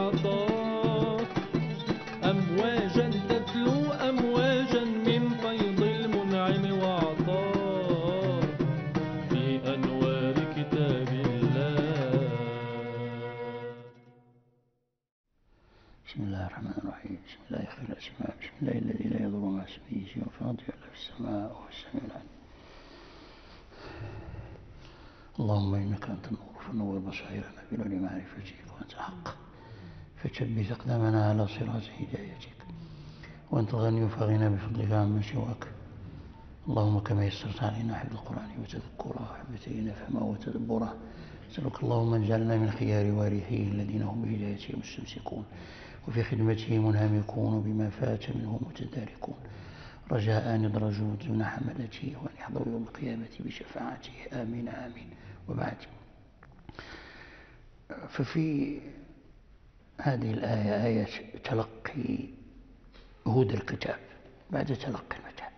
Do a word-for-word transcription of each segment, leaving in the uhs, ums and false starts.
وعطاء، أمواجا تتلو أمواجا من فيض المنعم وعطاء في أنوار كتاب الله. بسم الله الرحمن الرحيم. بسم الله خير الأسماء. بسم الله الذي لا يضر مع اسمه شيء في الأرض ولا في السماء وهو السميع العليم. اللهم إنك أنت النور فنور بصائرنا بنور معرفتك وأنت الحق فثبت أقدامنا على صراط هدايتك، وأنت الغني فغنى بفضلك عمن سواك. اللهم كما يسرت علينا حفظ القرآن وتذكره وحفظه فهمه وتدبره، أسألك اللهم أن اجعلنا من خيار وارثيه الذين هم بهدايته مستمسكون وفي خدمته منهمكون وبما فات منه متداركون، رجاء أن يدرجوا دون حملته وأن يحضروا يوم القيامة بشفاعته. آمين آمين. وبعد، ففي هذه الآية آية تلقي هود الكتاب بعد تلقي المتاب.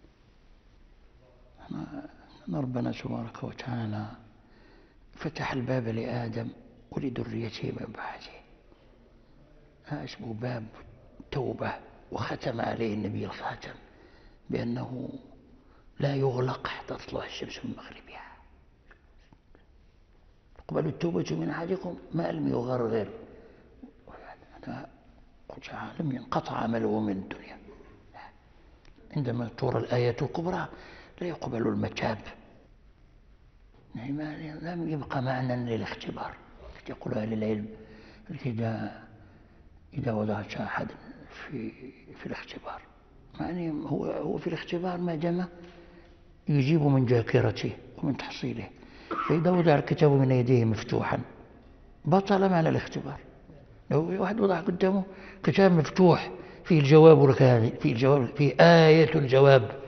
أن ربنا تبارك وتعالى فتح الباب لآدم ولذريته من بعده، هذا اسمه باب توبة، وختم عليه النبي الخاتم بأنه لا يغلق حتى تطلع الشمس من مغربها. تقبل التوبة من أحدكم ما لم يغرغر، لم ينقطع عمله من الدنيا. عندما ترى الآية الكبرى لا يقبل المتاب، لم يبقى معنى للاختبار. يقول أهل العلم إذا إذا وضعت أحد في في الاختبار، يعني هو هو في الاختبار ما دام يجيب من ذاكرته ومن تحصيله، فإذا وضع الكتاب من يديه مفتوحا بطل معنى الاختبار. لو واحد وضع قدامه كتاب مفتوح فيه الجواب والكاذب، فيه الجواب، فيه آية الجواب،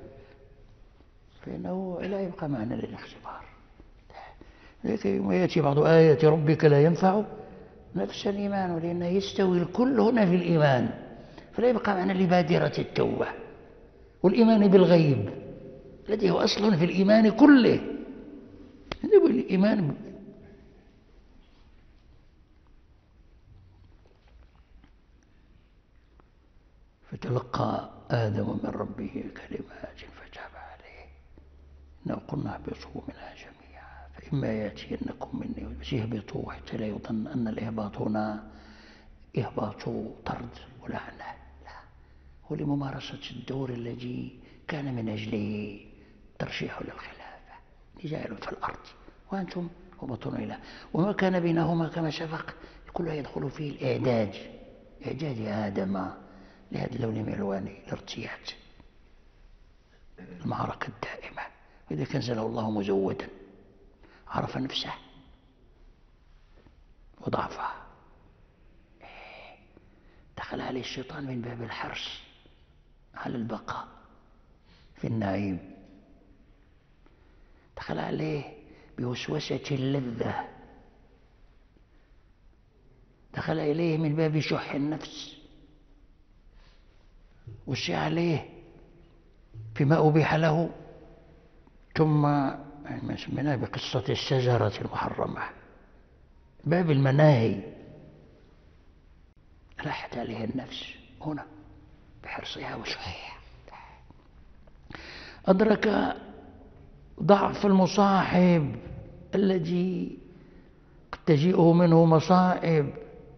فإنه لا يبقى معنى للاختبار. لكن يأتي بعض آيات ربك لا ينفع نفس الإيمان، لأنه يستوي الكل هنا في الإيمان، فلا يبقى معنى لبادرة التوبة والإيمان بالغيب الذي هو أصل في الإيمان كله. الإيمان فتلقى آدم من ربه كلمات فتاب عليه، إنه قلنا اهبطوا منها جميعا فإما يأتينكم مني، بس يهبطوا حتى لا يظن أن الإهباط هنا إهباط طرد ولعنة، لا، هو لممارسة الدور الذي كان من أجله ترشيح للخلافة، نزال في الأرض وأنتم هبطون إلى، وما كان بينهما كما سبق كله يدخل فيه الإعداد، إعداد آدم لهذا اللون من ألوان الارتياد، المعركة الدائمة. وإذا كان زله الله مزودا عرف نفسه وضعفها، دخل عليه الشيطان من باب الحرص على البقاء في النعيم، دخل عليه بوسوسة اللذة، دخل إليه من باب شح النفس، وشي عليه فيما أبيح له، ثم ما سميناه بقصة الشجرة المحرمة، باب المناهي راحت عليه النفس هنا بحرصها وشحها، أدرك ضعف المصاحب الذي قد تجيئه منه مصائب،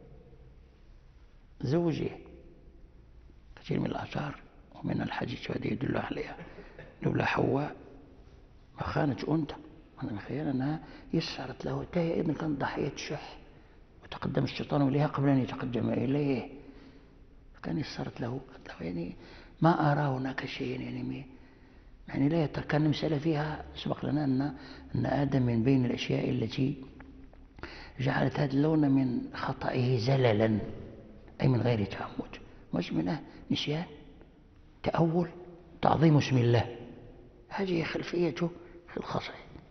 زوجه. كثير من الآثار ومن الحديث هذا يدل عليها، لولا حواء ما خانت أنثى، أنا مخيل أنها يسرت له، هي أيضا كانت ضحية الشح، وتقدم الشيطان إليها قبل أن يتقدم إليه، كان يسرت له، يعني ما أرى هناك شيء يعني يعني لا كان مسألة فيها. سبق لنا أن أن آدم من بين الأشياء التي جعلت هذا اللون من خطئه زللا، أي من غير تعمد، مش منه نسيان، تأول، تعظيم اسم الله، هذه خلفيته في الخطأ.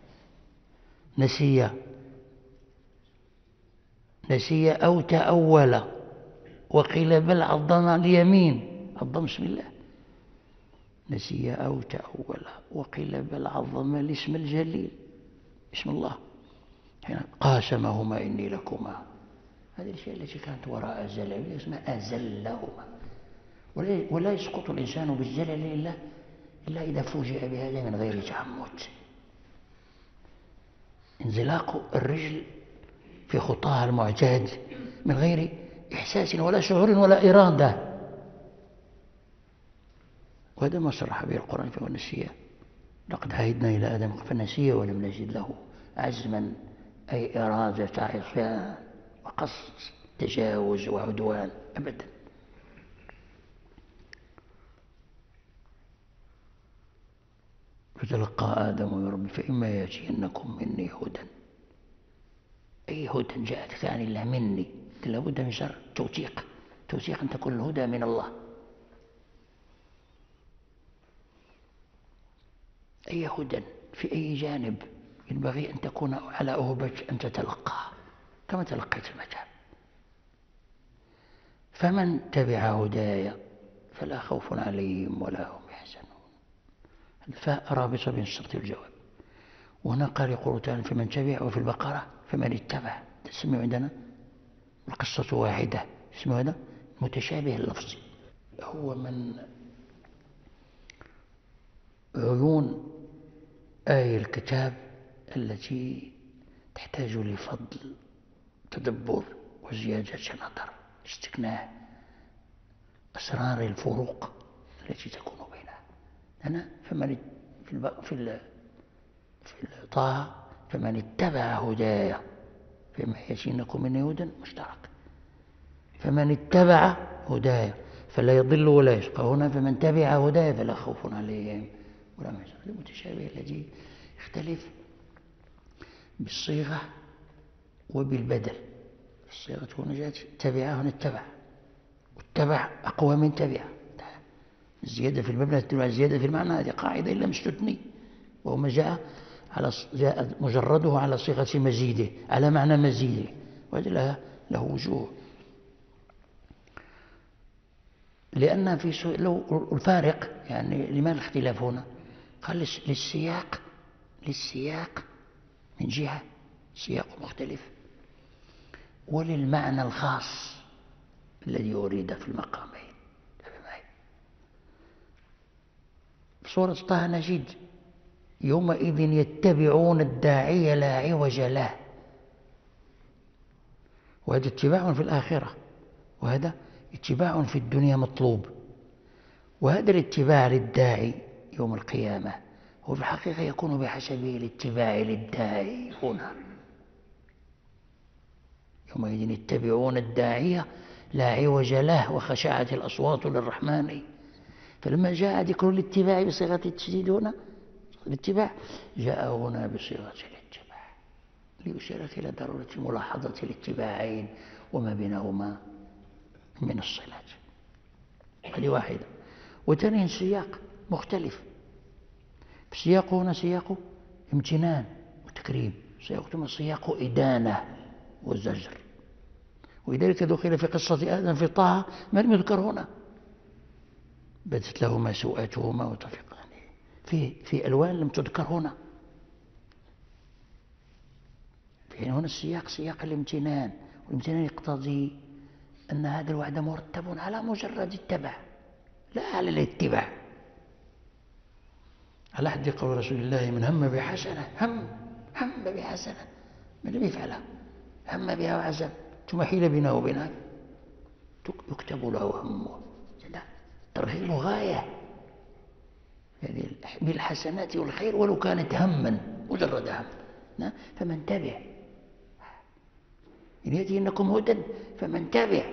نسي نسي أو تأول، وقيل بل عظم اليمين، عظم اسم الله، نسي أو تأول، وقيل بل عظم الاسم الجليل، اسم الله، قاسمهما إني لكما هذه الأشياء التي كانت وراء الزلل اسمها أزلهما. ولا يسقط الإنسان بالزلل إلا إلا إذا فوجئ بهذا من غير تعمد. انزلاق الرجل في خطاها المعتاد من غير إحساس ولا شعور ولا إرادة، وهذا ما صرح به القرآن في ونسيه. لقد عهدنا إلى آدم فنسي ولم نجد له عزما، أي إرادة عصيان وقصد تجاوز وعدوان أبدا. فتلقى آدم من ربه فإما يأتينكم مني هدى، أي هدى جاءت ثاني الله مني، لابد من شر توثيق، توثيق أن تكون الهدى من الله. أي هدى في أي جانب ينبغي أن تكون على أهبة أن تتلقى كما تلقيت المتاع. فمن تبع هداي فلا خوف عليهم ولا هم يحزنون. الفاء رابطة بين الشرط والجواب. وهنا قال يقول تعالى فمن تبع، وفي البقرة فمن اتبع. تسمعوا عندنا القصة واحدة، اسمه هذا متشابه اللفظ. هو من عيون آية الكتاب التي تحتاج لفضل تدبر وزيادة نظر، استكناء أسرار الفروق التي تكون بينها. أنا فمن في في في طه فمن اتبع هدايا فإما يأتينكم مني هدى مشترك، فمن اتبع هدايا فلا يضل ولا يشقى. هنا فمن تبع هدايا فلا خوف عليهم ولا هم يحزنون. المتشابه الذي يختلف بالصيغة وبالبدل. الصيغة هنا جاءت تبع، هنا اتبع، واتبع أقوى من تبع. الزيادة في المبنى تدل على الزيادة في المعنى، هذه قاعدة لم تستثني، وهو جاء على جاء مجرده على صيغة مزيده، على معنى مزيده، وهذا له, له وجوه. لأن في لو الفارق يعني لماذا الاختلاف هنا؟ قال للسياق، للسياق من جهة سياق مختلف، وللمعنى الخاص الذي أريد في المقامين. في سورة طه نجد يومئذ يتبعون الداعي لا عوج له، وهذا اتباع في الآخرة، وهذا اتباع في الدنيا مطلوب. وهذا الاتباع للداعي يوم القيامة هو في الحقيقة يكون بحسب الاتباع للداعي هنا. يومئذ يتبعون الداعي لا عوج له وخشعت الأصوات للرحمن. فلما جاء ذكر الاتباع بصيغة التشديد هنا الاتباع جاء هنا بصيغة الاتباع ليشير إلى ضرورة ملاحظة الاتباعين وما بينهما من الصلات. هذه واحدة. وثانيا سياق مختلف. السياق هنا سياق امتنان وتكريم، سياق سياق إدانة وزجر. ولذلك دخل في قصة آدم في طه ما لم يذكر هنا، بدت لهما سوءاتهما وطفقان في في ألوان لم تذكر هنا. في هنا السياق سياق الامتنان، والامتنان يقتضي أن هذا الوعد مرتب على مجرد التبع لا على الاتباع. على حد قول رسول الله من هم بحسنة هم هم بحسنة من لم يفعلها هم بها وعزم ثم حيل بينه وبينها يكتب له همه. ترهيب غاية يعني بالحسنات والخير ولو كانت هما مجرد هم. فمن تبع إن يأتينكم هدى فمن تبع،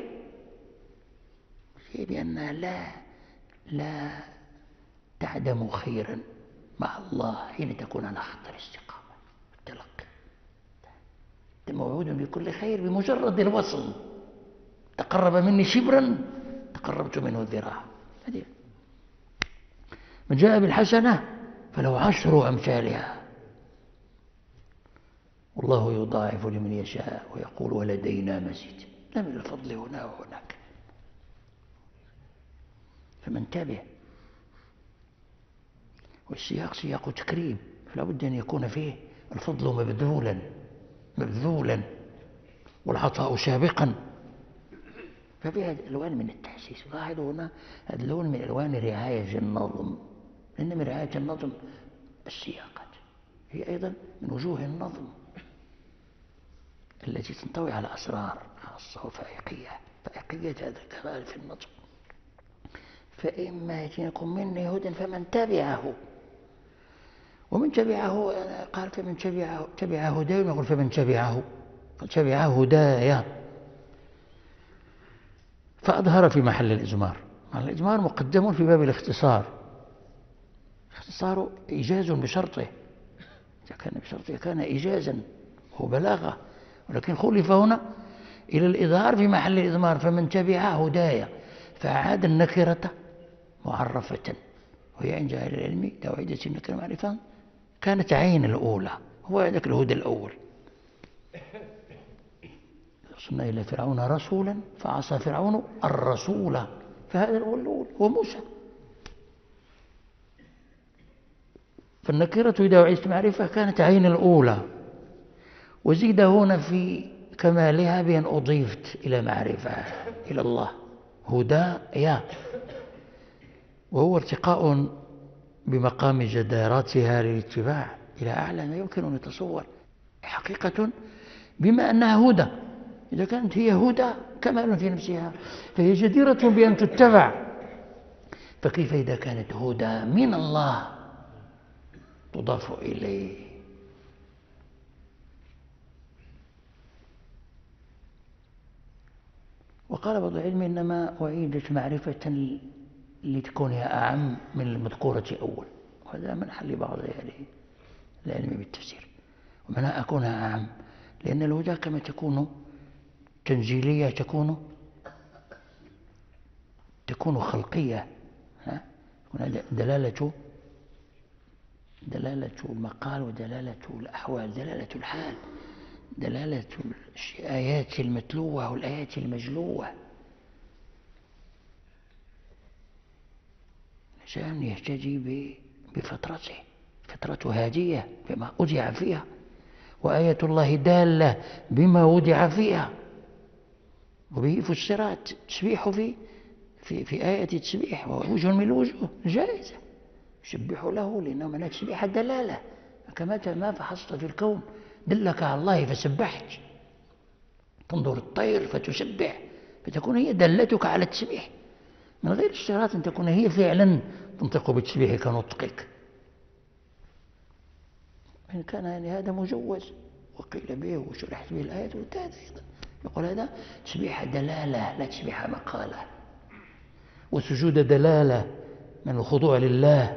بأنها لا لا تعدم خيرا مع الله حين تكون على خط الاستقامة والتلقي. أنت موعود بكل خير بمجرد الوصل. تقرب مني شبرا تقربت منه ذراعا. من جاء بالحسنة فله عشر أمثالها والله يضاعف لمن يشاء ويقول ولدينا مزيد. لا من الفضل هنا وهناك. فمن تبع، والسياق سياق تكريم فلا بد أن يكون فيه الفضل مبذولا مبذولا والعطاء سابقا. ففي هذه الألوان من التحسيس. لاحظوا هنا هذا اللون من ألوان رعاية النظم، لأن من رعاية النظم السياقات، هي أيضا من وجوه النظم التي تنطوي على أسرار خاصة وفائقية، فائقية هذا الكمال في النظم. فإما يأتيكم مني هدى فمن تبعه، ومن تبعه قال فمن تبعه تبع هداي، يقول فمن تبعه تبع هدايا، فأظهر في محل الإجمار. الإجمار مقدم في باب الاختصار، الاختصار إيجاز بشرطه، إذا كان بشرطه كان إيجازا وبلاغة، ولكن خلف هنا إلى الإظهار في محل الإضمار، فمن تبع هدايا، فأعاد النكرة معرفة، وهي عند أهل العلم توعيدة النكرة معرفة كانت عين الأولى، هو ذاك الهدى الأول. أرسلنا إلى فرعون رسولا فعصى فرعون الرسول، فهذا هو الأول هو موسى. فالنكرة إذا وعدت معرفة كانت عين الأولى، وزيد هنا في كمالها بأن أضيفت إلى معرفة إلى الله هدايا، وهو ارتقاء بمقام جداراتها للاتباع إلى أعلى ما يمكن أن يتصور حقيقة، بما أنها هدى. إذا كانت هي هدى كمال في نفسها فهي جديرة بأن تتبع، فكيف إذا كانت هدى من الله تضاف إليه؟ وقال بعض العلم إنما أعيدت معرفة لتكونها أعم من المذكورة أول، وهذا من حل بعض العلم بالتفسير، ومنها أكونها أعم، لأن الهدى كما تكون تنزيلية تكون تكون خلقية، دلالة دلالة المقال ودلالة الأحوال، دلالة الحال، دلالة الآيات المتلوة والآيات المجلوة. الإنسان يهتدي بفترته، فترة هادية بما أودع فيها، وآية الله دالة بما ودع فيها، وبه فسرت تسبيح في في في آية التسبيح، ووجه من الوجوه جائزة يسبح له، لأنه من تسبيح الدلالة، كما ما فحصت في الكون دلك على الله فسبحت، تنظر الطير فتسبح، فتكون هي دلتك على التسبيح من غير اشتراط أن تكون هي فعلا تنطق بالتسبيح كنطقك. إن كان يعني هذا مجوز وقيل به وشرحت به الآية والتالي أيضا، يقول هذا تسبيح دلالة لا تسبيح مقالة، وسجود دلالة من الخضوع لله،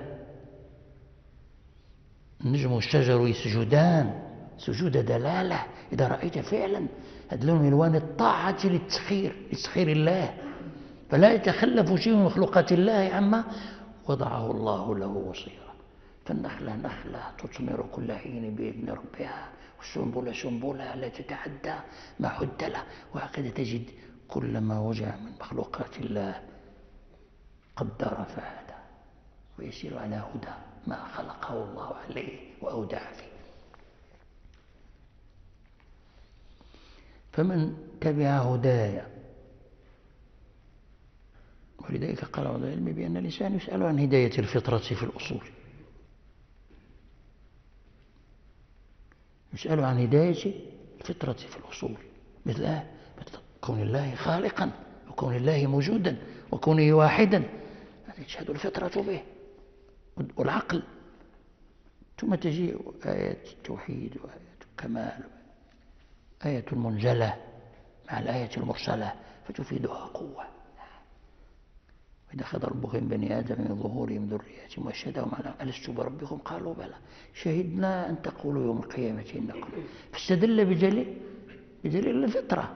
النجم والشجر يسجدان سجود دلالة، إذا رأيت فعلا هذا لون من ألوان الطاعة للتسخير لتسخير الله، فلا يتخلف شيء من مخلوقات الله عما وضعه الله له وصيرا. فالنخلة نخلة تثمر كل حين بإذن ربها، والسنبلة سنبلة لا تتعدى ما حد له، وهكذا تجد كل ما وجع من مخلوقات الله قدر فهدى، ويسير على هدى ما خلقه الله عليه وأودع فيه. فمن تبع هدايا، ولذلك قال بعض العلم بأن الإنسان يسأل عن هداية الفطرة في الأصول، يسأل عن هداية الفطرة في الأصول، مثل مثل كون الله خالقا، وكون الله موجودا، وكونه واحدا، هذا تشهد الفطرة به والعقل. ثم تجي آية التوحيد وآية الكمال، آية المنزلة مع الآية المرسلة فتفيدها قوة. وإذا أخذ ربك من بني آدم من ظهورهم ذرياتهم وأشهدهم على ألست بربكم قالوا بلى شهدنا أن تقولوا يوم القيامة إنكم، فاستدل بدليل بدليل الفطرة،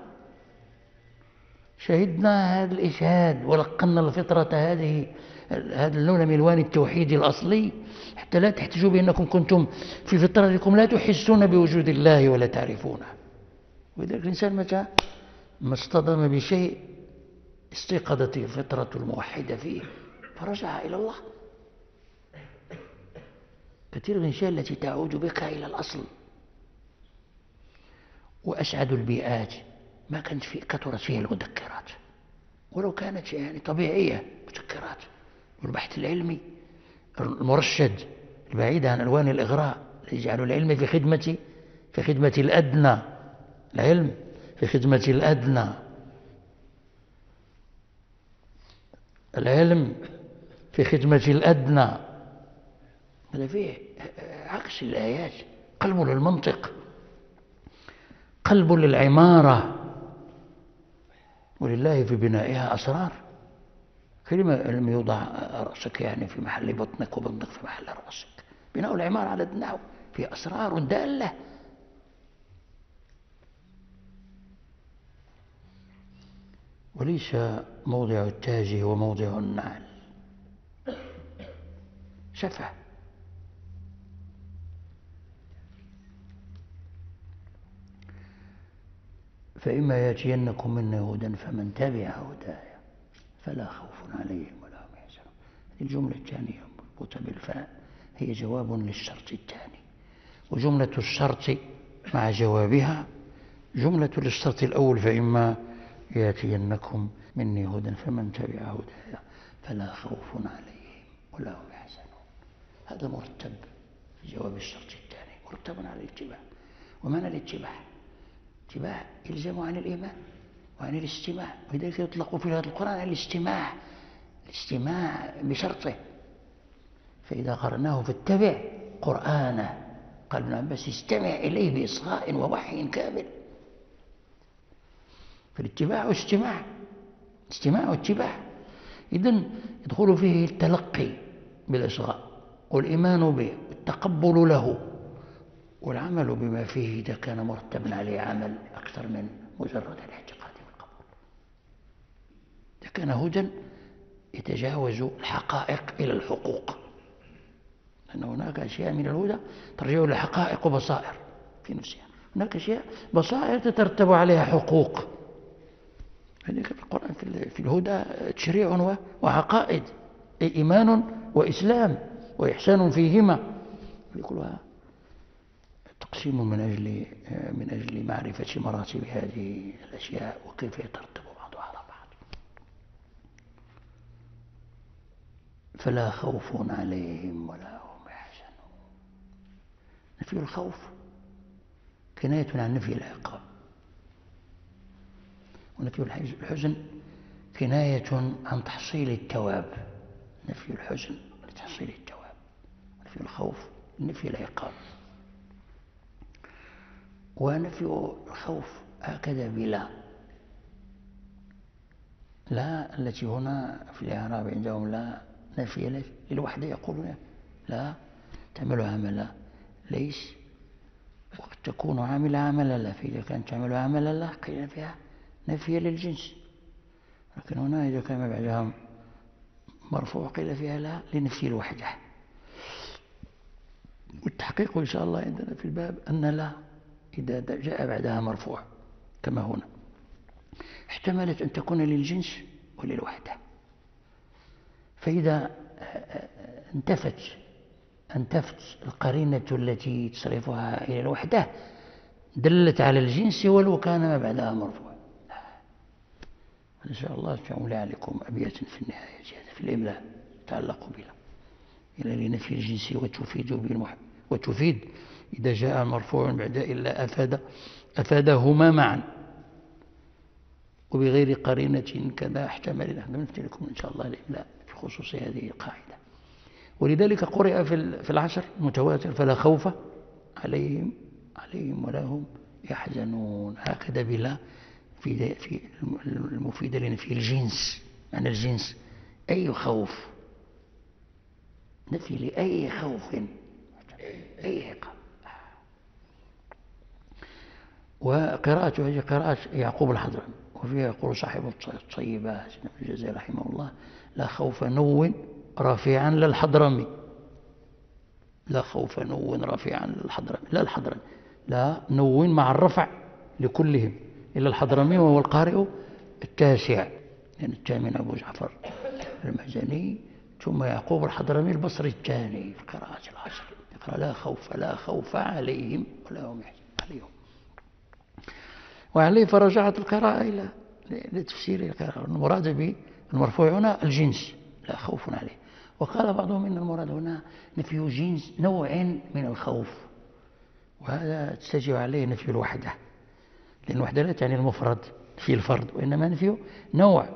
شهدنا هذا الإشهاد ولقنا الفطرة هذه هذا اللون من ألوان التوحيد الأصلي، حتى لا تحتجوا بأنكم كنتم في فطرتكم لا تحسون بوجود الله ولا تعرفونه. ولذلك الإنسان متى ما اصطدم بشيء استيقظت الفطرة الموحدة فيه فرجع إلى الله. كثير من الأشياء التي تعود بك إلى الأصل. وأسعد البيئات ما كانت في كثرت فيها المذكرات، ولو كانت يعني طبيعية مذكرات. والبحث العلمي المرشد البعيد عن ألوان الإغراء يجعل العلم في خدمة في خدمة الأدنى، العلم في خدمة الأدنى، العلم في خدمة الأدنى. هذا فيه عكس الآيات، قلب للمنطق، قلب للعمارة، ولله في بنائها أسرار. كلمة لم يوضع رأسك يعني في محل بطنك وبطنك في محل رأسك. بناء العمارة على النحو في أسرار دالة. وليس موضع التاج هو موضع النعل، سفه. فإما يأتينكم مني هدى فمن تبع هداي فلا خوف عليهم ولا هم يحزنون. الجملة الثانية مربوطة بالفاء هي جواب للشرط الثاني، وجملة الشرط مع جوابها جملة للشرط الأول، فإما يأتينكم مني هدى فمن تبع هداي فلا خوف عليهم ولا هم يحزنون. هذا مرتب في جواب الشرط الثاني، مرتب على الاتباع. ومعنى الاتباع اتباع يلزم عن الإيمان وعن الاستماع، ولذلك يطلق في هذا القرآن على الاستماع، الاستماع بشرطه. فإذا قرأناه فاتبع قرآنه، قال ابن عباس استمع إليه بإصغاء ووحي كامل. فالاتباع استماع، استماع واتباع. إذن يدخل فيه التلقي بالإصغاء والإيمان به والتقبل له والعمل بما فيه إذا كان مرتبا عليه عمل أكثر من مجرد الاعتقاد والقبول. إذا كان هدى يتجاوز الحقائق إلى الحقوق، لأن هناك أشياء من الهدى ترجع إلى حقائق وبصائر في نفسها، هناك أشياء بصائر تترتب عليها حقوق. هذه في القرآن في الهدى تشريع وعقائد، أي إيمان وإسلام وإحسان فيهما، كلها تقسيم من أجل من أجل معرفة مراتب هذه الأشياء وكيف يترتب بعضها على بعض. فلا خوف عليهم ولا هم يحزنون. نفي الخوف كناية عن نفي العقاب، ونفي الحزن كناية عن تحصيل الثواب. نفي الحزن لتحصيل الثواب، نفي الخوف نفي العقاب. ونفي الخوف هكذا بلا، لا التي هنا في الإعراب عندهم لا نفي للوحدة، يقولون لا تعمل عمل ليس، وقد تكون عامل عمل لا، فإذا كانت تعمل عمل لا قيل فيها نفي للجنس. لكن هنا إذا كان بعدها مرفوع قيل فيها لا لنفي الوحدة. والتحقيق إن شاء الله عندنا في الباب أن لا إذا جاء بعدها مرفوع كما هنا احتملت أن تكون للجنس وللوحدة. فإذا انتفت انتفت القرينة التي تصرفها إلى الوحدة دلت على الجنس ولو كان ما بعدها مرفوع. إن شاء الله تعمل عليكم أبيات في النهاية في الإملاء تعلق بلا إلى لنفي الجنس وتفيد بالمحب، وتفيد إذا جاء مرفوع بعد إلا أفاد أفادهما معا وبغير قرينة كذا احتمل. نحن نفتي لكم إن شاء الله الإملاء في خصوص هذه القاعدة. ولذلك قرئ في العشر متواتر فلا خوف عليهم عليهم ولا هم يحزنون، هكذا بلا في في المفيدة لنفي الجنس، معنى الجنس أي خوف، نفي لأي خوف أي عقاب. وقراءته هذه قراءة يعقوب الحضرمي، وفيها يقول صاحب الطيبات ابن الجزري رحمه الله لا خوف نو رافعا للحضرمي، لا خوف نو رافعا للحضرمي، لا الحضرمي لا نو مع الرفع لكلهم إلا الحضرمي وهو القارئ التاسع، يعني الثامن أبو جعفر المهزني، ثم يعقوب الحضرمي البصري الثاني في قراءة العصر يقرأ لا خوف لا خوف عليهم ولا هم يحزنون عليهم. وعليه فرجعت القراءة إلى لتفسير القراءة. المراد بالمرفوع هنا الجنس لا خوف عليه. وقال بعضهم إن المراد هنا نفي جنس نوع من الخوف، وهذا تستجيب عليه نفي الوحدة، لأن الوحدة لا تعني المفرد في الفرد، وإنما نفي نوع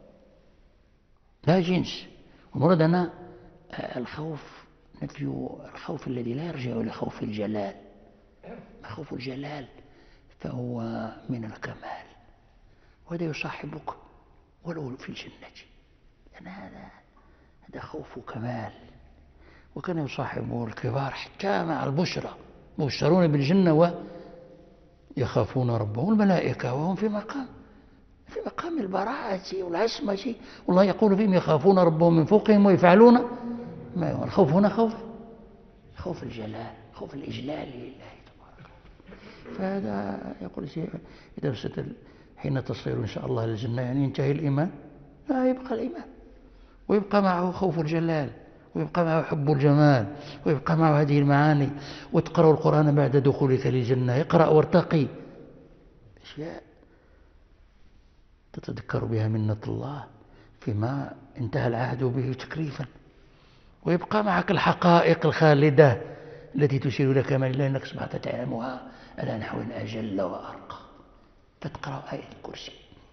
لا جنس. والمراد هنا الخوف نفي الخوف الذي لا يرجع إلى خوف الجلال. خوف الجلال فهو من الكمال، وهذا يصاحبك ولو في الجنة، لأن هذا هذا خوف كمال. وكان يصاحبه الكبار حتى مع البشرى، مبشرون بالجنة ويخافون ربهم الملائكة وهم في مقام في مقام البراءة والعصمة، والله يقول فيهم يخافون ربهم من فوقهم ويفعلون ما يؤمرون. الخوف هنا خوف خوف الجلال، خوف الإجلال لله تبارك. فهذا يقول إذا حين تصير إن شاء الله للجنة يعني ينتهي الإيمان، لا يبقى الإيمان، ويبقى معه خوف الجلال، ويبقى معه حب الجمال، ويبقى معه هذه المعاني. وتقرأ القرآن بعد دخولك للجنة، اقرأ وارتقي، أشياء تتذكر بها منة الله فيما انتهى العهد به تكليفا. ويبقى معك الحقائق الخالدة التي تشير لك كمال الله أنك سبحانه تعلمها على نحو أجل وأرقى. فتقرأ آية الكرسي.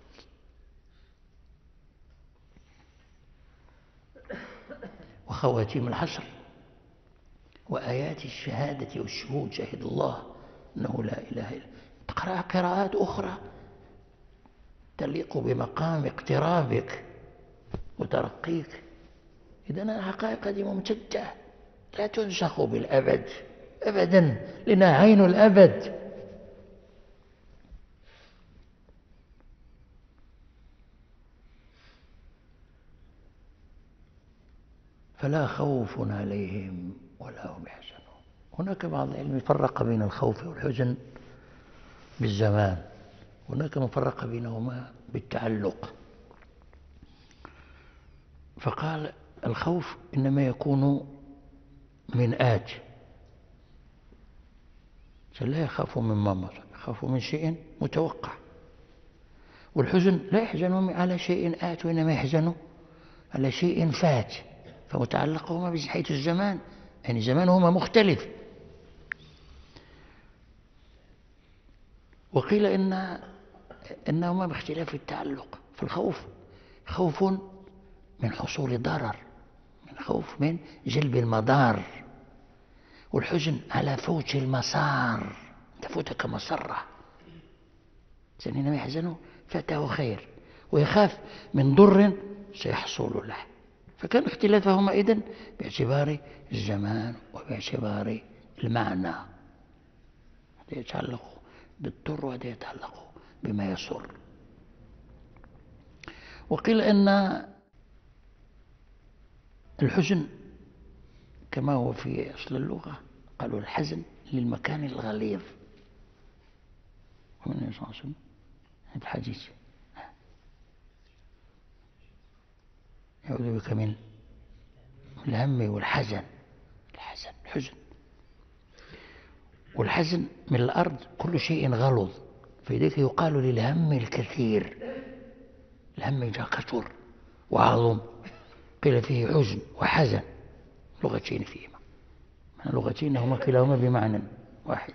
وخواتيم الحشر وآيات الشهادة والشهود، شهد الله أنه لا إله إلا. تقرأ قراءات أخرى تليق بمقام اقترابك وترقيك. إذن الحقائق هذه ممتدة لا تنسخ بالأبد أبدا، لأنها عين الأبد. فلا خوف عليهم ولا هم يحزنون. هناك بعض العلم يفرق بين الخوف والحزن بالزمان، هناك من فرق بينهما بالتعلق. فقال الخوف إنما يكون من آت، لا يخاف مما مر، يخاف من شيء متوقع. والحزن لا يحزن على شيء آت، وإنما يحزن على شيء فات، فمتعلقهما بحيث الزمان، يعني زمانهما مختلف. وقيل إن إنهما باختلاف التعلق. فالخوف خوف من حصول ضرر، من خوف من جلب المضار. والحزن على فوت المسار، تفوتك مسرة. إنما يحزن فاته خير، ويخاف من ضر سيحصل له. فكان اختلافهما إذن باعتبار الزمان وباعتبار المعنى. هذا يتعلق بالضر وهذا يتعلق بما يسر. وقيل أن الحزن كما هو في أصل اللغة، قالوا الحزن للمكان الغليظ. ومن النبي صلى الله عليه وسلم الحديث يعوذ بك من الهم والحزن. الحزن الحزن والحزن من الأرض كل شيء غلظ، فلذلك يقال للهم الكثير. الهم إذا كثر وعظم قيل فيه حزن وحزن، لغتين فيهما، لغتين هما كلاهما بمعنى واحد.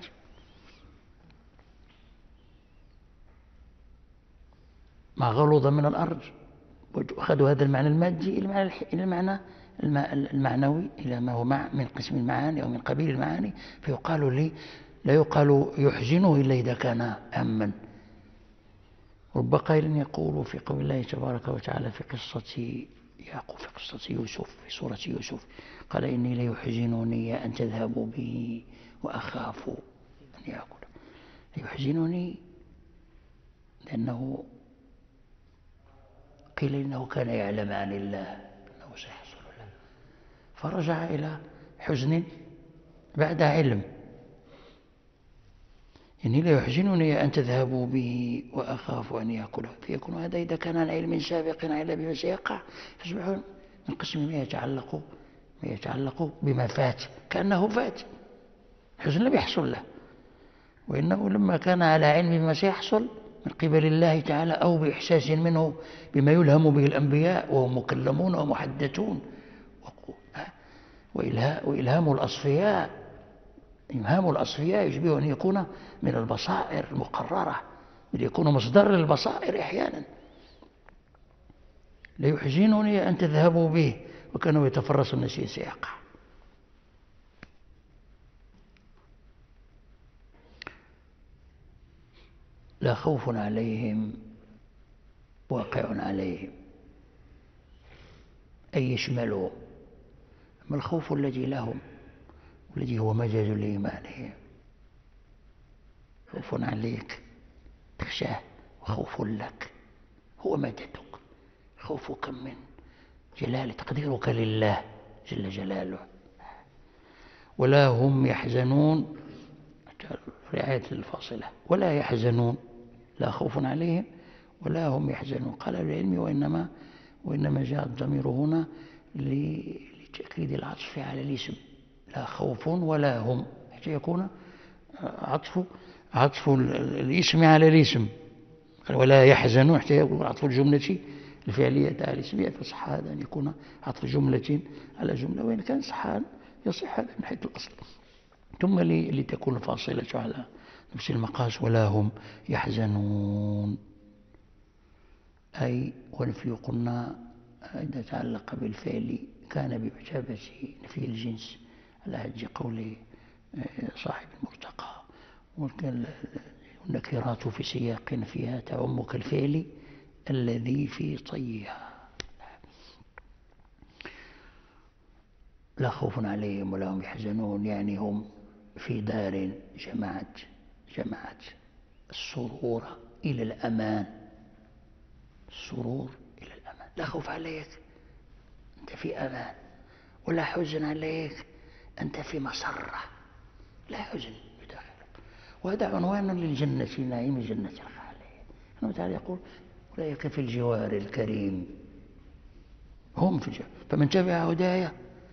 ما غلظ من الأرض، وأخذوا هذا المعنى المادي إلى المعنى المعنوي، إلى ما هو من قسم المعاني أو من قبيل المعاني. فيقال لي لا يقال يحزنه إلا إذا كان هما. رب قائل يقول في قول الله تبارك وتعالى في قصة يعقوب، في قصة يوسف، في سورة يوسف، قال إني ليحزنني أن تذهبوا به وأخاف أن يأكل. يحزنني لأنه قيل إنه كان يعلم عن الله أنه سيحصل له، فرجع إلى حزن بعد علم. إني ليحزنني أن تذهبوا به وأخاف أن يأكله. فيكون هذا إذا كان عن علم سابق على بما سيقع، فسبحان من قسم ما يتعلق ما يتعلق بما فات كأنه فات. الحزن لم يحصل له، وإنه لما كان على علم بما سيحصل من قبل الله تعالى أو بإحساس منه بما يلهم به الأنبياء وهم مكلمون ومحدثون، وإلهام الأصفياء إلهام الأصفياء يشبه أن يكون من البصائر المقررة، بل يكون مصدر للبصائر أحيانا. ليحزنني أن تذهبوا به وكانوا يتفرس النسيء سيقع. لا خوف عليهم واقع عليهم، أي يشملوا. أما الخوف الذي لهم والذي هو مجاز لإيمانهم، خوف عليك تخشاه وخوف لك هو مددك، خوفك من جلال تقديرك لله جل جلاله. ولا هم يحزنون، رعاية الفاصلة، ولا يحزنون، لا خوف عليهم ولا هم يحزنون. قال العلم وإنما وإنما جاء الضمير هنا لتأكيد العطف على الاسم، لا خوف ولا هم، حتى يكون عطف عطف الاسم على الاسم. ولا يحزنون حتى يكون عطف الجملة الفعلية على الاسمية، فصح هذا أن يكون عطف جملة على جملة، وإن كان صح يصح هذا من حيث الأصل. ثم لتكون الفاصلة على نفس المقاس، ولا هم يحزنون. أي ونفي قلنا إذا تعلق بالفعل كان بمثابة نفي الجنس على هج قول صاحب المرتقى، والنكرات في سياق نفيها تعم كالفعل الذي في طيها. لا خوف عليهم ولا هم يحزنون، يعني هم في دار جمعت جمعت السرور إلى الأمان، السرور إلى الأمان. لا خوف عليك أنت في أمان، ولا حزن عليك أنت في مسرة، لا حزن بداخلك. وهذا عنوان للجنة، نعيم الجنة الخالية. أنه تعالى يقول أولئك في الجوار الكريم، هم في الجوار. فمن تبع هدايا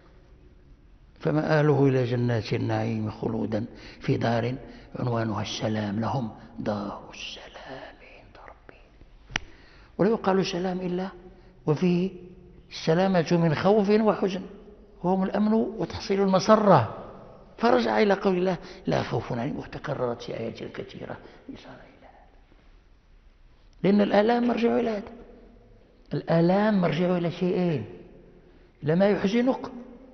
فمآله إلى جنات النعيم خلودا في دار عنوانها السلام، لهم دار السلام عند ربهم. ولا يقال سلام إلا وفيه السلامة من خوف وحزن، وهم الأمن وتحصيل المسرة. فرجع إلى قول الله لا خوف عليهم، وتكررت في آيات كثيرة إشارة إلى هذا، لأن الآلام مرجع إلى هذا. الآلام مرجع إلى شيئين، إلى ما يحزنك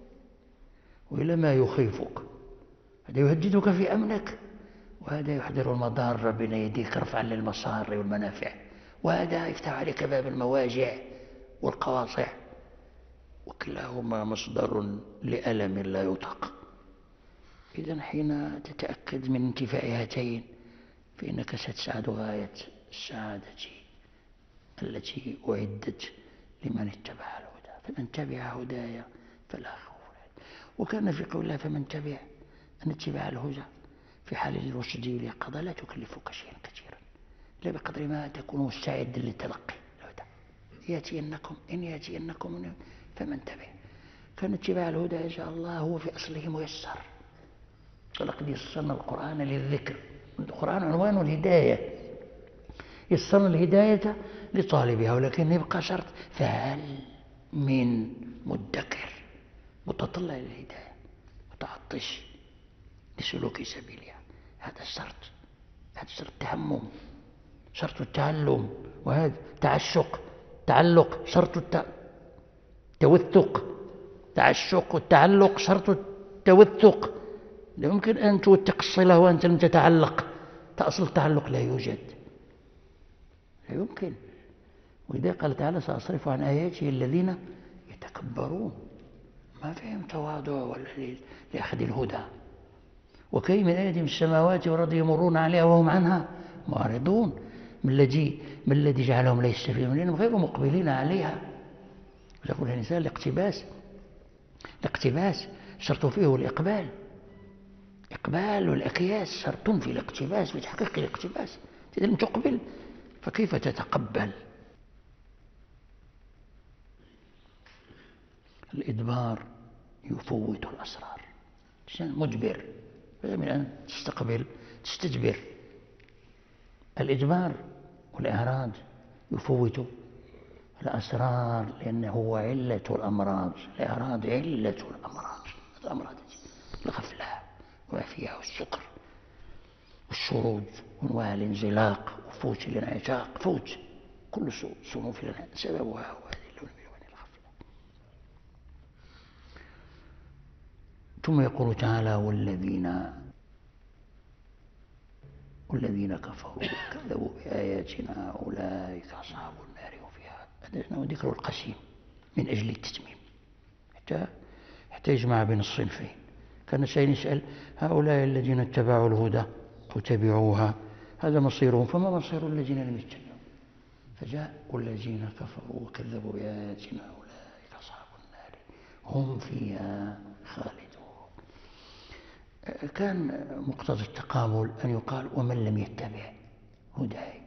وإلى ما يخيفك. هذا يهددك في أمنك، وهذا يحضر المضار بين يديك رفعا للمصار والمنافع، وهذا يفتح عليك باب المواجع والقواطع، وكلاهما مصدر لألم لا يطاق. إذن حين تتأكد من انتفاء هاتين فإنك ستسعد غاية السعادة التي أعدت لمن اتبع الهدى. فمن تبع هدايا فلا خوف عليه. وكان في قول الله فمن تبع أن اتباع الهدى في حال الرشد واليقظة لا تكلفك شيئا كثيرا، لا بقدر ما تكون مستعدا للتلقي الهدى. يأتينكم إن يأتينكم فمن تبع. كان اتباع الهدى إن شاء الله هو في أصله ميسر، ولقد يسرنا القرآن للذكر. القرآن عنوان الهداية، يسرنا الهداية لطالبها، ولكن يبقى شرط فهل من مدكر متطلع للهداية متعطش لسلوك سبيلها. هذا الشرط، هذا شرط التهمم، شرط التعلم، وهذا تعشق تعلق، شرط التوثق. تعشق والتعلق شرط التوثق. لا يمكن أن توثق الصلة وأنت لم تتعلق، فأصل التعلق لا يوجد، لا يمكن. وإذا قال تعالى سأصرف عن آياتي الذين يتكبرون، ما فيهم تواضع ولا لأحد الهدى. وكي من آية من السماوات والأرض يمرون عليها وهم عنها معرضون. ما الذي ما الذي جعلهم لا يستفيدون؟ لأنهم غير مقبلين عليها. يقول الإنسان الاقتباس، الاقتباس شرط فيه الإقبال، إقبال والأكياس شرط في الاقتباس، في تحقيق الاقتباس. إذا لم تقبل فكيف تتقبل؟ الإدبار يفوت الأسرار. الإنسان مجبر من أن تستقبل تستدبر. الإدبار والإعراض يفوت الأسرار، لأنه هو علة الأمراض. الإعراض علة الأمراض، الأمراض الغفلة والعافية والسكر والشرود وانواع الانزلاق وفوت الانعشاق، فوت كل صنوف سببها هو هذه اللون من الغفلة. ثم يقول تعالى والذين والذين كفروا كذبوا بآياتنا أولئك أصحاب النار هم فيها. هذا ذكر القسيم من أجل التتميم حتى حتى يجمع بين الصنفين. كان سائل يسأل هؤلاء الذين اتبعوا الهدى أو تبعوها هذا مصيرهم، فما مصير الذين لم يتبعوا؟ فجاء والذين كفروا وكذبوا بآياتنا أولئك أصحاب النار هم فيها خالدون. كان مقتضى التقابل أن يقال ومن لم يتبع هداي،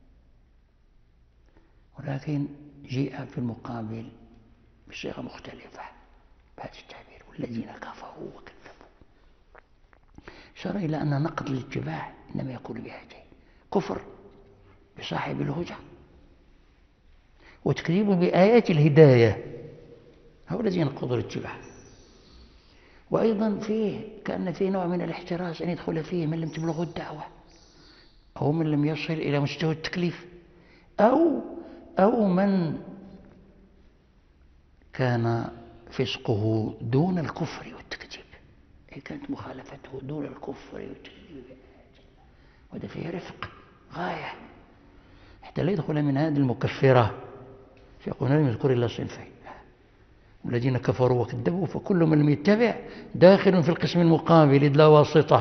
ولكن جيء في المقابل بصيغة مختلفة بهذا التعبير والذين كفروا وكذبوا، إشارة إلى أن نقد الاتباع إنما يكون بهذين: كفر بصاحب الهدى وتكذيب بآيات الهداية، هؤلاء الذين ينقضوا الاتباع. وأيضا فيه كأن فيه نوع من الاحتراز أن يدخل فيه من لم تبلغه الدعوة أو من لم يصل إلى مستوى التكليف أو أو من كان فسقه دون الكفر والتكذيب، أي كانت مخالفته دون الكفر والتكذيب، وهذا فيه رفق غاية حتى لا يدخل من هذه المكفرة. فيقول لم يذكر إلا صنفين: الذين كفروا وكذبوا، فكل من لم يتبع داخل في القسم المقابل إذ لا واسطة.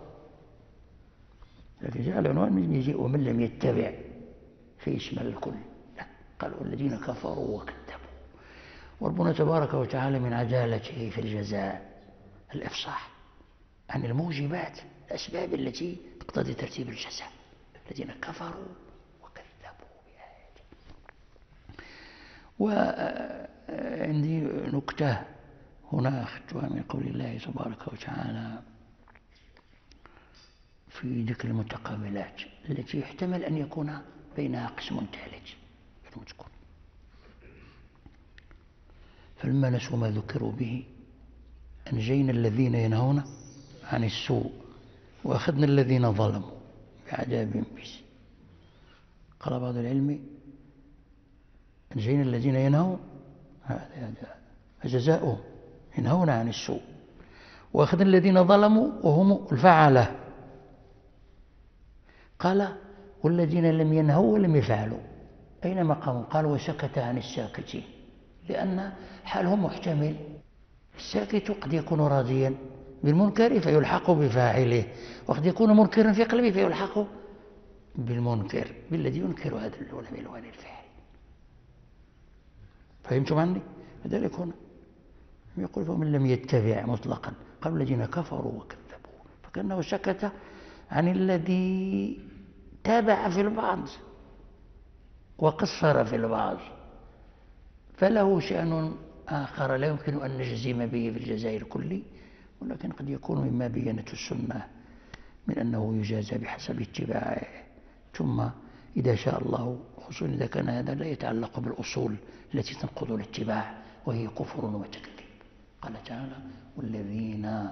لكن جاء العنوان من يجيء ومن لم يتبع في يشمل الكل، لا، قالوا الذين كفروا وكذبوا. وربنا تبارك وتعالى من عدالته في الجزاء الإفصاح عن الموجبات، الأسباب التي تقتضي ترتيب الجزاء. الذين كفروا وكذبوا بآياته. وعندي نكتة هنا أخذتها من قول الله تبارك وتعالى في ذكر المتقابلات التي يحتمل أن يكون بينها قسم ثالث المذكور: فلما نسوا ما ذكروا به أنجينا الذين ينهون عن السوء وأخذنا الذين ظلموا بعذاب بئيس. قال بعض العلم أنجينا الذين ينهون هذا جزاؤهم ينهون عن السوء، وأخذنا الذين ظلموا وهم الفعلة. قال والذين لم ينهوا ولم يفعلوا أين مقامهم؟ قال وسكت عن الساكتين، لأن حالهم محتمل. الساكت قد يكون راضيا بالمنكر فيلحق بفاعله، وقد يكون منكرا في قلبه فيلحق بالمنكر بالذي ينكر هذا اللون من ألوان الفعل. فهمتم عني؟ لذلك هنا يقول فمن لم يتبع مطلقا، قال الذين كفروا وكذبوا، فكأنه سكت عن الذي تابع في البعض وقصر في البعض، فله شأن آخر لا يمكن أن نجزم به في الجزاء الكلي، ولكن قد يكون مما بينت السنة من أنه يجازى بحسب اتباعه. ثم إذا شاء الله، خصوصا إذا كان هذا لا يتعلق بالأصول التي تنقض الاتباع وهي كفر وتكذيب. قال تعالى والذين،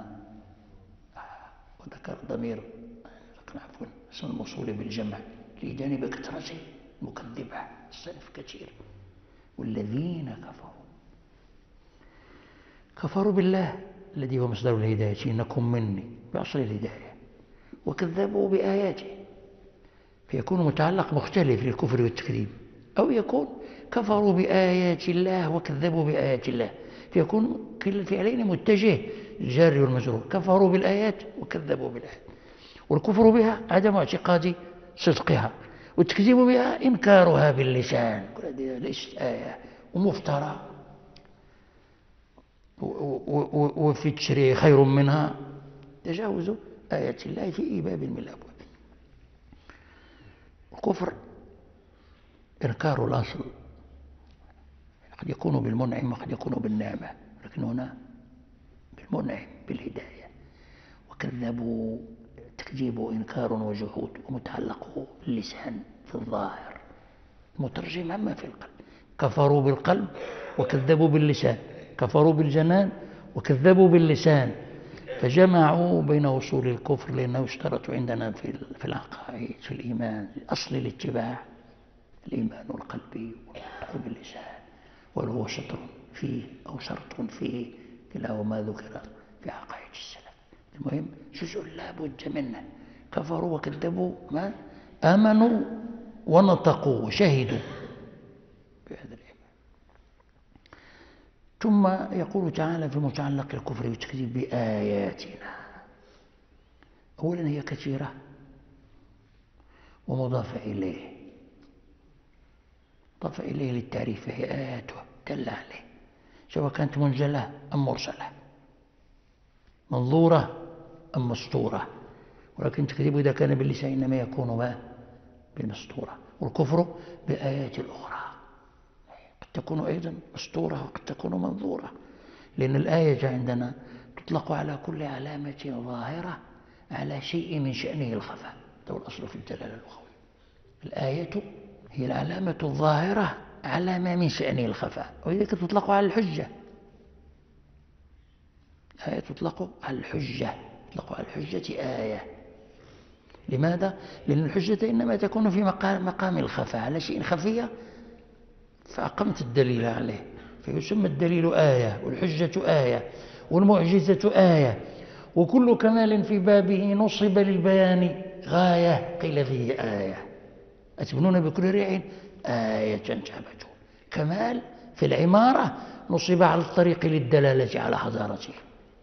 وذكر ضمير عفوا اسم الموصول بالجمع لجانب كثرة مكذبة، الصنف كثير. والذين كفروا كفروا بالله الذي هو مصدر الهداية، إنكم مني بأصل الهداية، وكذبوا بآياته، فيكون متعلق مختلف للكفر والتكذيب، أو يكون كفروا بآيات الله وكذبوا بآيات الله، فيكون كلا الفعلين متجه الجار والمجرور، كفروا بالآيات وكذبوا بالآيات. والكفر بها عدم اعتقاد صدقها، والتكذيب بها إنكارها باللسان، ليست آية ومفترى، وفي التشريع خير منها تجاوز آيات الله في أي باب من الأبواب. الكفر إنكار الأصل، قد يكون بالمنعم وقد يكون بالنعمة، لكن هنا بالمنعم بالهداية. وكذبوا تكذيب وإنكار وجحود، ومتعلقه اللسان في الظاهر، مترجم عما في القلب. كفروا بالقلب وكذبوا باللسان، كفروا بالجنان وكذبوا باللسان، فجمعوا بين وصول الكفر، لأنه يشترط عندنا في العقائد في الإيمان أصل الاتباع الإيمان القلبي والنطق باللسان، ولو هو شطر فيه أو شرط فيه كلاهما ذكر في عقائد السلف. المهم جزء لا بد منه. كفروا وكذبوا ما آمنوا ونطقوا وشهدوا بهذا الإيمان. ثم يقول تعالى في متعلق الكفر والتكذيب بآياتنا، أولا هي كثيرة ومضافة إليه، مضافة إليه للتعريف، فهي آياته دل عليه، سواء كانت منزلة أم مرسلة، منظورة أم مسطورة. ولكن التكذيب إذا كان باللسان إنما يكون ما بالمسطورة، والكفر بآيات الأخرى قد تكون أيضا مسطورة وقد تكون منظورة، لأن الآية عندنا تطلق على كل علامة ظاهرة على شيء من شأنه الخفاء، ده الأصل في الدلالة اللغوية. الآية هي العلامة الظاهرة على ما من شأنه الخفاء، وذلك تطلق على الحجة. آية تطلق على الحجة، تطلق على الحجة آية. لماذا؟ لأن الحجة إنما تكون في مقام, مقام الخفاء على شيء خفية، فأقمت الدليل عليه، فيسمى الدليل آية، والحجة آية، والمعجزة آية، وكل كمال في بابه نصب للبيان غاية قيل فيه آية. أتبنون بكل ريع آية تعبدون. كمال في العمارة نصب على الطريق للدلالة على حضارته،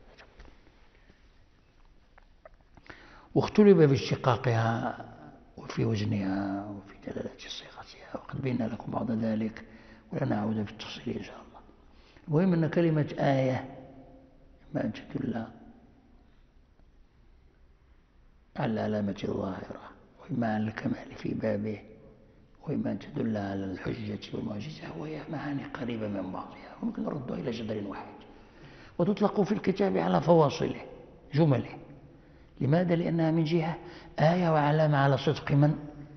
واختلف باشتقاقها وفي وزنها وفي دلالة صيغتها، وقد بينا لكم بعض ذلك ولا نعود بالتفصيل إن شاء الله. المهم أن كلمة آية ما أن تدل على العلامة الظاهرة، وإما على الكمال في بابه، وإما أن تدل على الحجة والمعجزة، وهي معاني قريبة من بعضها وممكن نردها إلى جذر واحد. وتطلق في الكتاب على فواصله جمله. لماذا؟ لأنها من جهة آية وعلامة على صدق من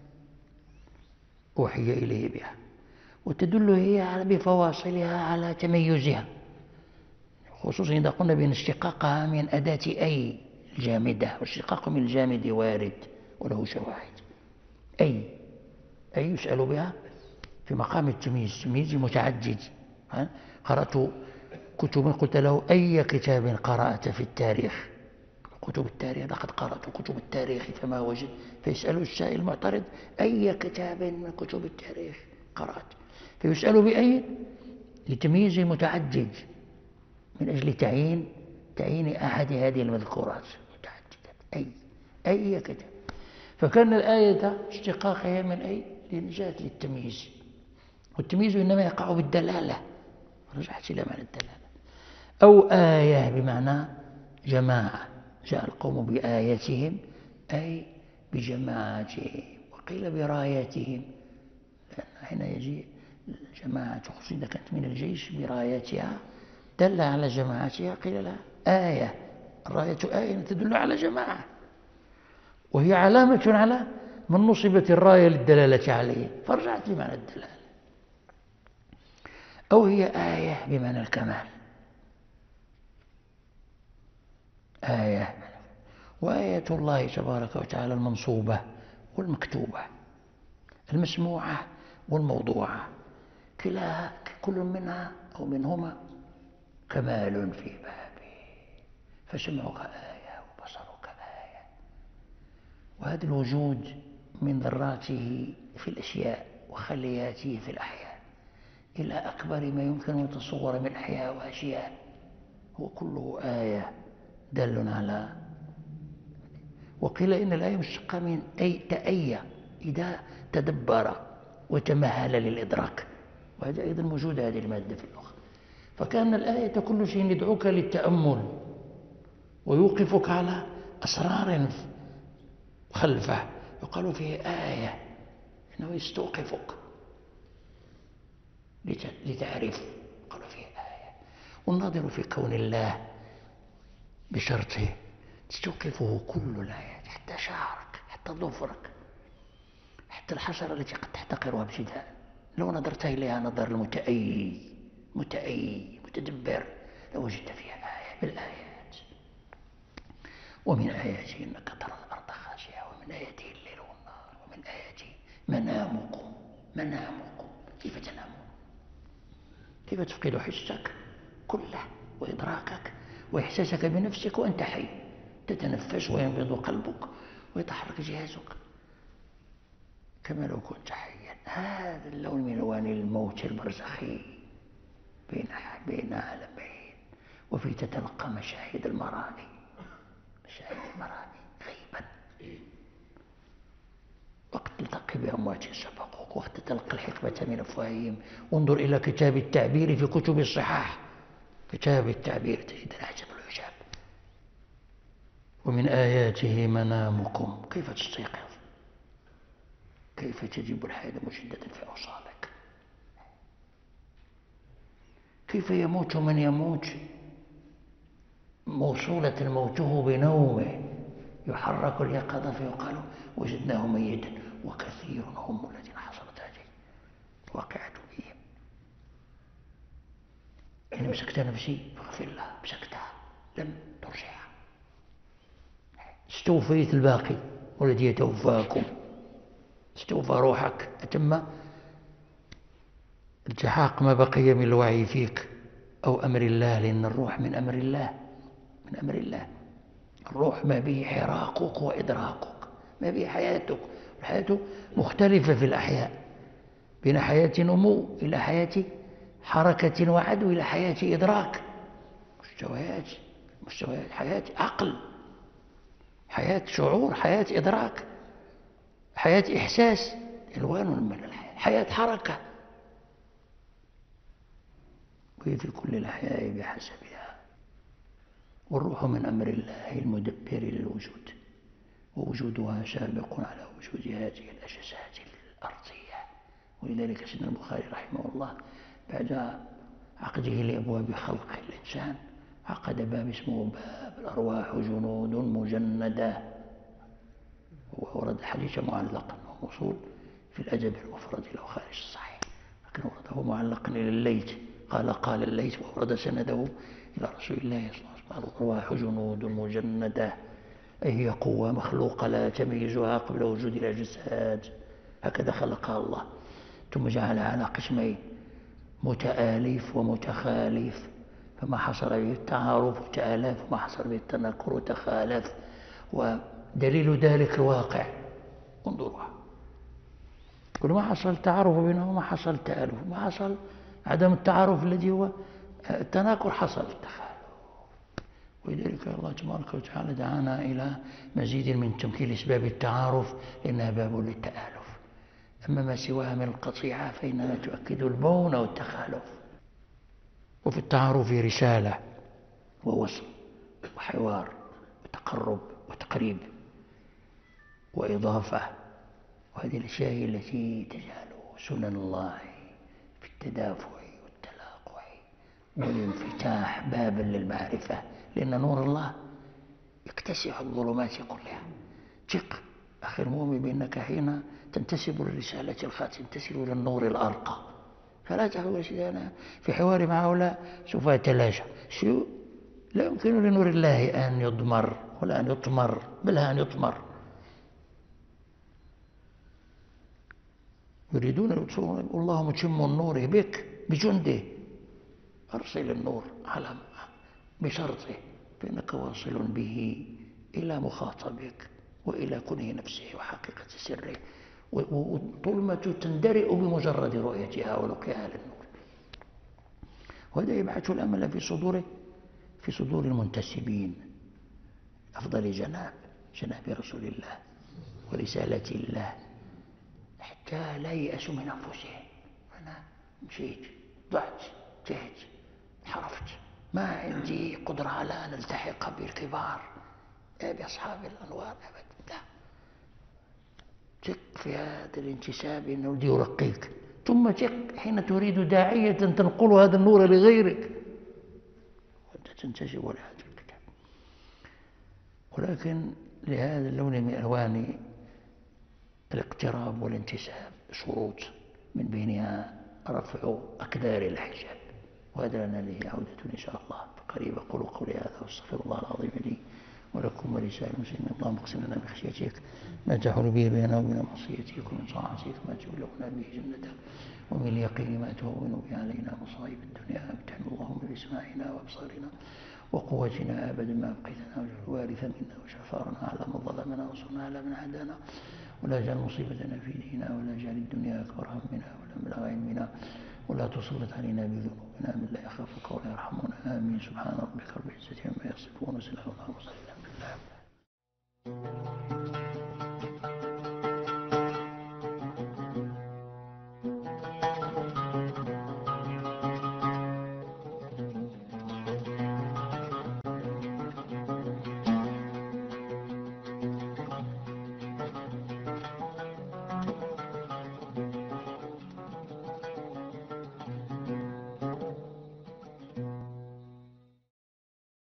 أوحي إليه بها، وتدل هي بفواصلها على تميزها، خصوصا إذا قلنا بأن اشتقاقها من أداة أي الجامدة، والاشتقاق من الجامد وارد وله شواهد. أي أي يسأل بها في مقام التمييز، تمييز متعدد. قرأت كتب، قلت له أي كتاب قرأت في التاريخ؟ كتب التاريخ، لقد قرأت كتب التاريخ فما وجد. فيسأل السائل المعترض أي كتاب من كتب التاريخ قرأت؟ فيسأل بأي لتمييز متعدد من أجل تعيين تعيين أحد هذه المذكورات متعددة. أي أي كتاب. فكان الآية اشتقاقها من أي لنجاة للتمييز، والتمييز إنما يقع بالدلالة، رجعت إلى معنى الدلالة. أو آية بمعنى جماعة، جاء القوم بآياتهم أي بجماعتهم، وقيل براياتهم، لأن حين يجي الجماعة خصوصا إذا كانت من الجيش براياتها دل على جماعتها، قيل لها آية. الراية آية تدل على جماعة، وهي علامة على من نصبت الراية للدلالة عليه، فرجعت لمعنى الدلالة. أو هي آية بمعنى الكمال، آية. وآية الله تبارك وتعالى المنصوبة والمكتوبة، المسموعة والموضوعة، كلاها كل منها أو منهما كمال في بابه، فسمعك آية وبصرك آية. وهذا الوجود من ذراته في الأشياء وخلياته في الأحياء إلى أكبر ما يمكن أن يتصور من أحياء وأشياء، هو كله آية دل على. وقيل إن الآية مشتقة من أي تأيّ، إذا تدبر وتمهل للإدراك، وهذا أيضا موجود هذه المادة في اللغة. فكان الآية كل شيء يدعوك للتأمل ويوقفك على أسرار خلفه، يقال فيه آية، إنه يستوقفك لتعرف، قالوا فيه آية. والناظر في كون الله بشرطه تستوقفه كل الآيات، حتى شعرك، حتى ظفرك، حتى الحشرة التي قد تحتقرها ابتداء لو نظرت إليها نظر المتأي متأي متدبر لوجدت فيها آية بالآيات. ومن آياته أنك ترى الأرض خاشعة، ومن آياته الليل والنهار، ومن آياته منامكم منامكم كيف تنامون؟ كيف تفقد حسك كله وإدراكك وإحساسك بنفسك وأنت حي، تتنفس وينبض قلبك ويتحرك جهازك كما لو كنت حيا. هذا اللون من ألوان الموت البرزخي بين بين عالمين، وفي تتلقى مشاهد المرائي مشاهد المرائي غيبا، وقت تلتقي بأموات سبقوك، وقت تلقى الحكمة من أفواههم. انظر إلى كتاب التعبير في كتب الصحاح، كتاب التعبير تجد العجب العجاب. ومن آياته منامكم، كيف تستيقظ؟ كيف تجيب الحياة مجددا في أوصالك؟ كيف يموت من يموت موصولة موته بنومه، يحرك اليقظة فيقال وجدناه ميتا، وكثير هم الذين حصلت هذه واقعة بهم. إن مسكت نفسي فاغفر لها، مسكتها لم ترجعها، استوفيت الباقي والذي يتوفاكم، استوفى روحك، أتم التحاق ما بقي من الوعي فيك أو أمر الله، لأن الروح من أمر الله، من أمر الله. الروح ما به حراقك وإدراكك، ما به حياتك. الحياة مختلفة في الأحياء، بين حياة نمو إلى حياة حركة وعدو إلى حياة إدراك، مستويات مستويات حياة عقل، حياة شعور، حياة إدراك، حياة إحساس، ألوان من الحياة، حياة حركة، وهي في كل الأحياء بحسبها. والروح من أمر الله المدبر للوجود، ووجودها سابق على وجود هذه الأجساد الأرضية. ولذلك سيدنا البخاري رحمه الله بعد عقده لأبواب خلق الإنسان عقد باب اسمه باب الأرواح جنود مجندة، وورد الحديث معلقا وموصول في الأدب المفرد له خارج الصحيح، لكن ورده معلقا إلى الليث، قال قال الليث، وورد سنده إلى رسول الله صلى الله عليه وسلم: الأرواح جنود مجندة، أي هي قوة مخلوقة لا تميزها قبل وجود الأجساد، هكذا خلقها الله، ثم جعلها على قسمين: متآلف ومتخالف، فما حصل به التعارف تآلف، وما حصل به التنكر تخالف، ودليل ذلك الواقع. انظروا، كل ما حصل تعارف بينهما حصل تآلف، ما حصل عدم التعارف الذي هو التناكر حصل التخالف. ولذلك الله تبارك وتعالى دعانا إلى مزيد من تمكين أسباب التعارف، لأنها باب للتآلف. أما ما سواها من القطيعة فإنها تؤكد البون والتخالف. وفي التعارف رسالة ووصل وحوار وتقرب وتقريب وإضافة، وهذه الأشياء التي تجعل سنن الله في التدافع والتلاقع والانفتاح بابا للمعرفة، لأن نور الله يكتسح الظلمات كلها. ثق أخي المؤمن بأنك حين تنتسب للرسالة الخاتمة تنتسب إلى النور الأرقى، فلا تقول أنا في حواري مع هؤلاء سوف أتلاشى. شو لا يمكن لنور الله أن يضمر ولا أن يطمر، بل أن يطمر. يريدون أن يطفئوا، الله متم النور بك بجنده، أرسل النور على بشرطه فإنك واصل به إلى مخاطبك وإلى كنه نفسه وحقيقة سره، والظلمة تندرئ بمجرد رؤيتها ولقياها للنور. وهذا يبعث الأمل في صدور في صدور المنتسبين أفضل جناب جناب رسول الله ورسالة الله، حتى لا ييأسوا من أنفسهم. أنا مشيت، ضعت، جهت، انحرفت، ما عندي قدرة على أن ألتحق بالكبار بأصحاب الأنوار أبدا. لا، ثق في هذا الانتساب أنه يرقيك، ثم ثق حين تريد داعية تنقل هذا النور لغيرك وأنت تنتسب لهذا الكتاب. ولكن لهذا اللون من ألوان الاقتراب والانتساب شروط، من بينها رفع أقدار الحجاب، وهذا لنا له عودة إن شاء الله قريب. أقول قولي هذا واستغفر الله العظيم لي ولكم ولسائر المسلمين. اللهم اقسم لنا من خشيتك ما تحول به بيننا وبين معصيتك، ومن طاعتك ما تبلغنا به جنتك، ومن اليقين ما تهون به علينا مصائب الدنيا. أمتعنا اللهم بأسماعنا وأبصارنا وقوتنا أبدا ما أبقيتنا، واجعل الوارث منا واجعل ثارنا على من ظلمنا وانصرنا على من عادانا، ولا تجعل مصيبتنا في ديننا، ولا تجعل الدنيا أكبر همنا ولا مبلغ علمنا، ولا تسلط علينا بذنوبنا من لا يخافك ولا يرحمنا. آمين. سبحان ربك رب العزة عما يصفون وسلام على المرسلين. الحمد لله.